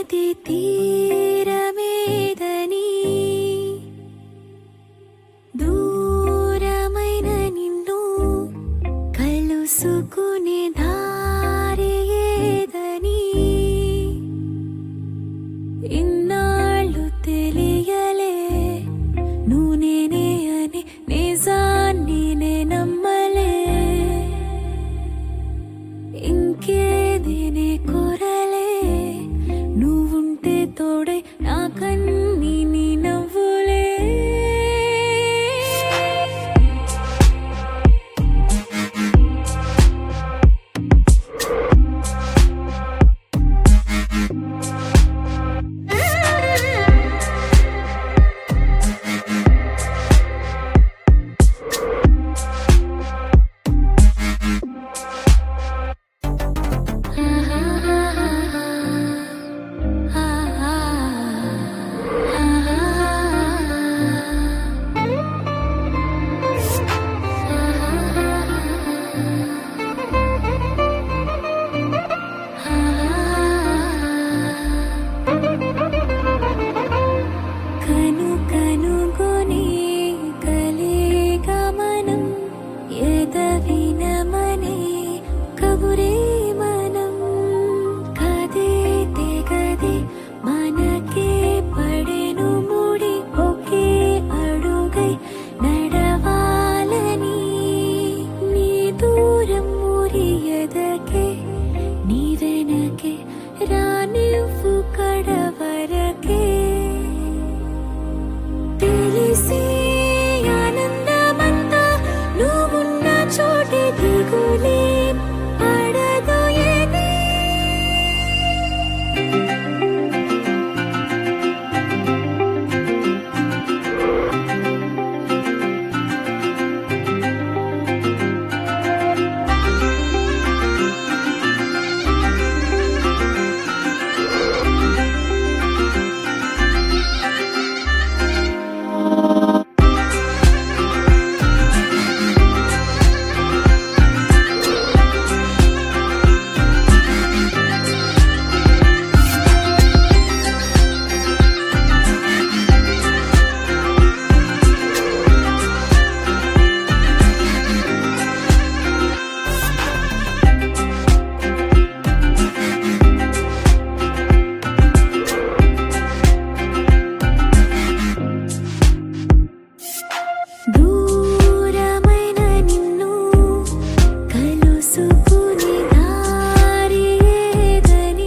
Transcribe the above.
నది తీరమేదని దూరమైన నిన్ను కలుసుకునే దారి ఏదని ఇన్నాళ్ళు తెలియలే నువ్వు నేనే అని నిజాన్ని నే నమ్మలే ఇంకేది నే కోరలే నువ్వుంటే తోడై నాకన్నీ నీ నవ్వులే కనుగొని కలిగా మనం ఎదవినమనే కబురే మనం కదే తెగదే మనకే పడెను ముడి ఒకే అడుగై నడవాలని నీ దూరం మురియదకే నీ వెనకే రానివ్వు కడవరకే తెలిసి ఆనందమంతా నువ్వున్న చోటే దిగులే పడదు ఏది దూరమైన నిన్ను కలుసుకునే దారి ఏదని